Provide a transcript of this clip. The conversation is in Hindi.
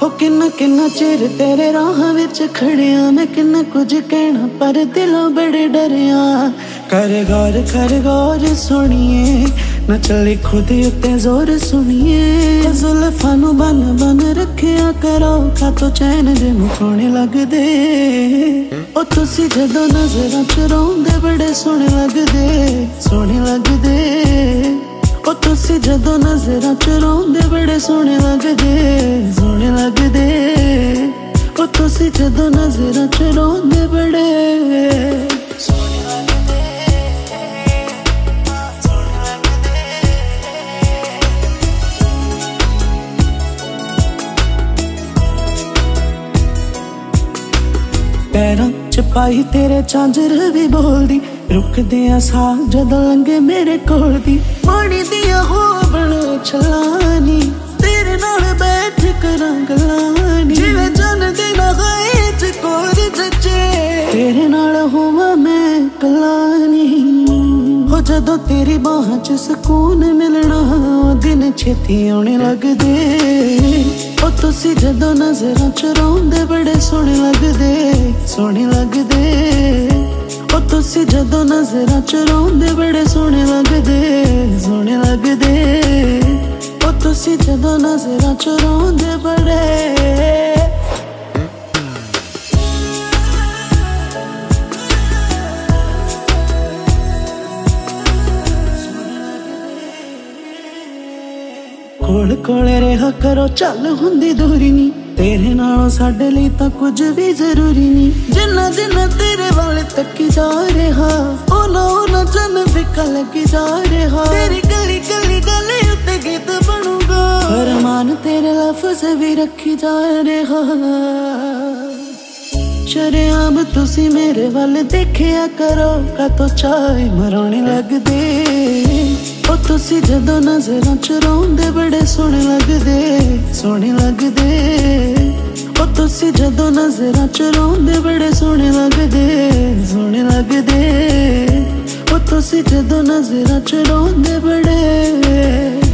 ओ किन्ना किन्ना चिर तेरे राह विच खड़िया मैं किन्ना कुछ कहना पर दिलों बड़े डरिया। कर गौर सुनिए न चले खुद उत्ते जोर सुनिए। जुल्फां नू बन बन रखिया करो का तो चैन दे मुकोने लगदे। ओ तुसी जदों नजरां च रौंदे बड़े सोहणे लगदे। ओ तुसी जदों नजरां च रौंदे बड़े सोहणे लगदे। ओ तुसी जदों नजरां च रौंदे बड़े पैरां च पाई तेरे झांजर भी बोलदी। रुकदे आ साह जदों लंघे मेरे कोल दी। पानी दिया हो बनो छलानी तेरे नाल बैठ करां गल्लां नी। जिवें जन दे नगाए च कोर जचे तेरे नाल होवां मैं कल्ला नी। हो जदों तेरी बाहां च सुकून मिलना दिन छेती आने लगदे। ओ तुसी जदों नजरां च रौंदे बड़े सोहणे लगदे। ओ तुसी जदों नजरां च रौंदे बड़े सोहणे लगदे। ओ तुसी जदों नजरां च रौंदे बड़े कोल कोल रहा करो चल हुंदी दूरी नी। तेरे नालों साडे लई तां कुछ भी जरूरी नी। जिन्ना जिन्ना तेरे वाल तकी जा रहा ओना जन फिका लगी जा रहा। तेरी गली गली गले उत्ते गीत बनूगा फरमान तेरे लफ्ज भी रखी जा रहा। शरेआम तुसी मेरे वाल देखिया करो का तो चाय मराने लगदे। ओ तुसी जदों नजरां च रौंदे बड़े सोहणे लगदे। ओ तुसी जदों नजरां च रौंदे बड़े सोहणे लगदे। ओ तुसी जदों नजरां च रौंदे बड़े